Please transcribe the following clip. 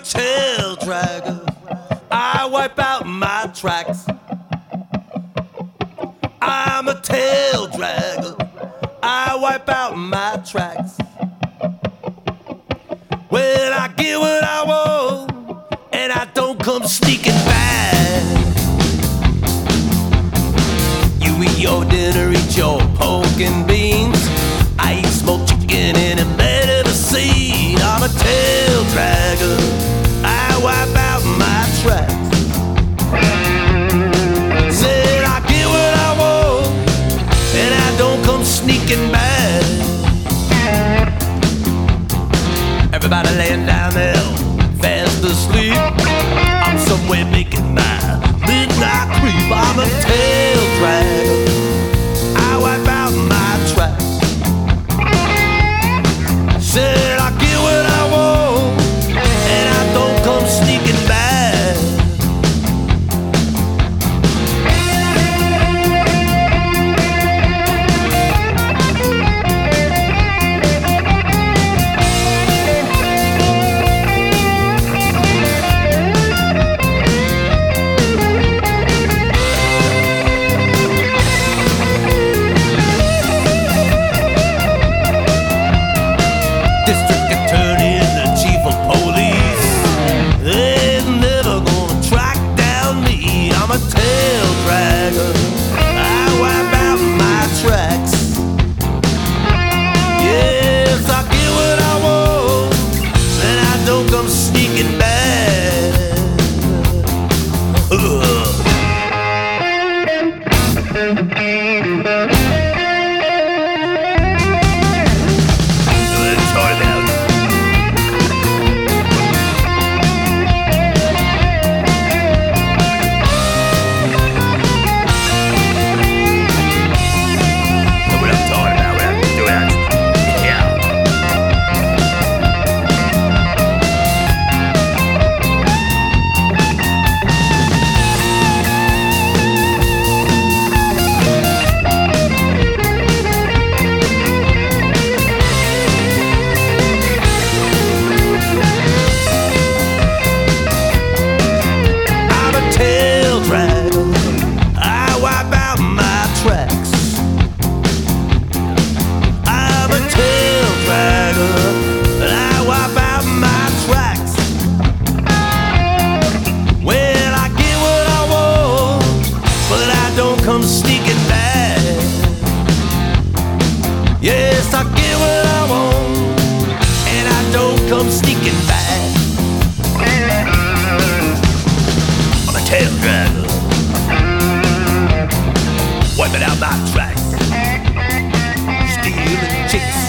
tail dragger. I wipe out my tracks. I'm a tail dragger. I wipe out my tracks. Well, I get what I want, and I don't come sneaking back. You eat your dinner, eat your pork and beans. I eat smoked chicken in a bed of a seed. I'm a tail dragger. I wipe out my tracks. Said I get what I want, and I don't come sneaking back. Everybody laying down there, fast asleep. I'm somewhere making my midnight creep. I'm a tail dragger. I wipe out my tracks. Said I get what I want, and I don't come sneaking back. District attorney and the chief of police, they're never gonna track down me. I'm a tail dragger. I wipe out my tracks. Yes, I get what I want, and I don't come sneaking back. Let's try that. What I'm talking about, what I'm doing, yeah. I'm a tail dragger. I wipe out my tracks. I'm a tail dragger, and I wipe out my tracks. Well, I get what I want, but I don't come sneaking back. Yes, I get what I want, and I don't come sneaking back. I'm a tail dragger, wiping out my tracks, stealing chicks